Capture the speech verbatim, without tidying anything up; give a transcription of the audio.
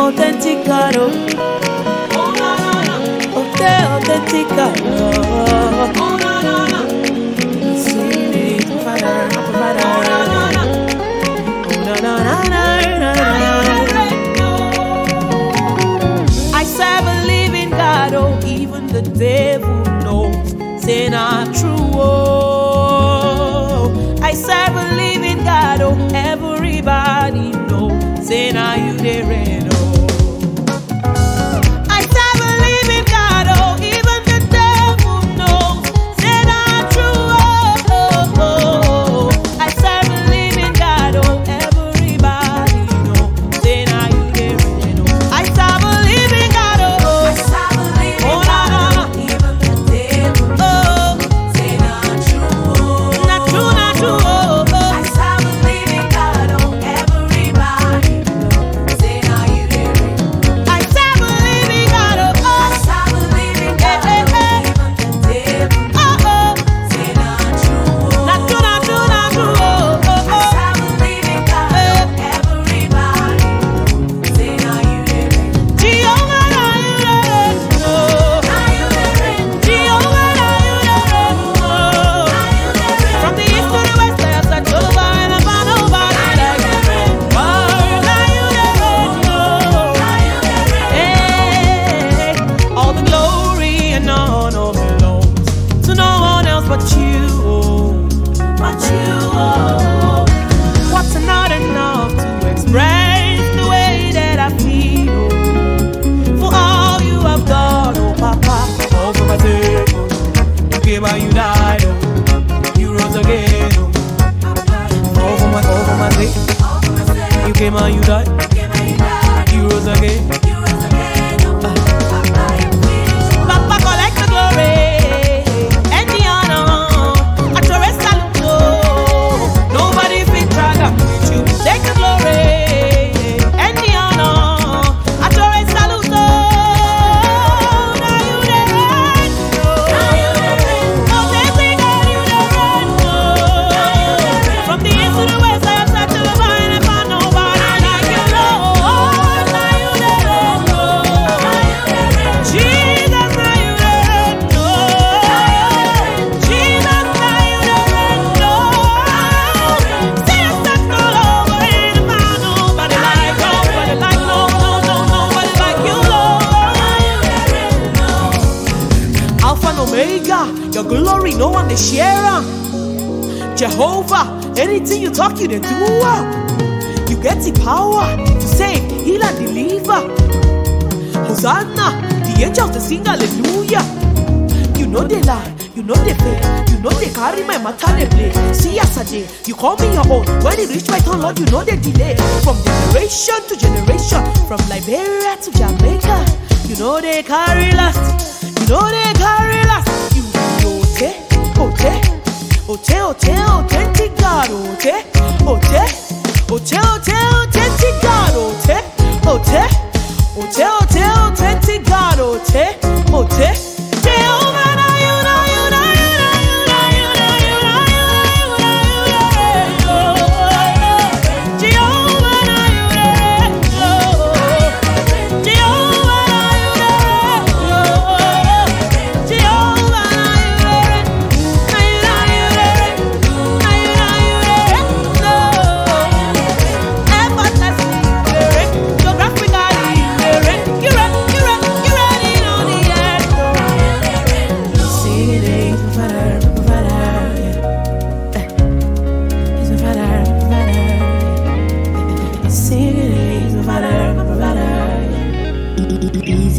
authentic God, oh. Oh, na, na, na. Oh, the authentic God, oh. Oh, na, na, na. Sweet provider, my provider. Oh, na, na, na. Oh, na, na, na, na, na, na. I serve a living God, oh. Even the devil knows, say not true, oh. I serve a living God, oh. Everybody knows, say now you the rain, oh. I serve a living God, oh. Even the devil knows, say not true, oh, oh, oh. I serve a living God, oh. Everybody knows, say now you the rain, oh. I serve a living God, oh. I serve a living oh, God, oh. Even the devil knows, oh. Say not true, oh. Not true, not true, oh. And you died, oh. You rose again, oh. All for my, all for my sake. You came and you died. You rose again. Uh. Papa collect the glory and the honor. At your rest, salute, oh. Nobody fit drag up with you. Take the glory and the honor. At your rest, salute, oh. Now you the reign, oh. Now you the reign. Your glory, no one to share. Jehovah, anything you talk, you they do. You get the power to save, heal and deliver. Hosanna, the angels they sing hallelujah. You know they lie, you know they fail, you know they carry my matter they play. See yesterday, you call me your own. When it reach my turn, Lord, you know they delay. From generation to generation, from Liberia to Jamaica, you know they carry last, you know they carry last. Ote, ote, ote, authentic God, ote, ote, ote, ote, authentic God, ote, ote, ote, ote, authentic God, ote, ote, Jehovah, na you, na you, na you, na you, na you, na you, na you, Jehovah, na you, Jehovah, na you, Jehovah. Easy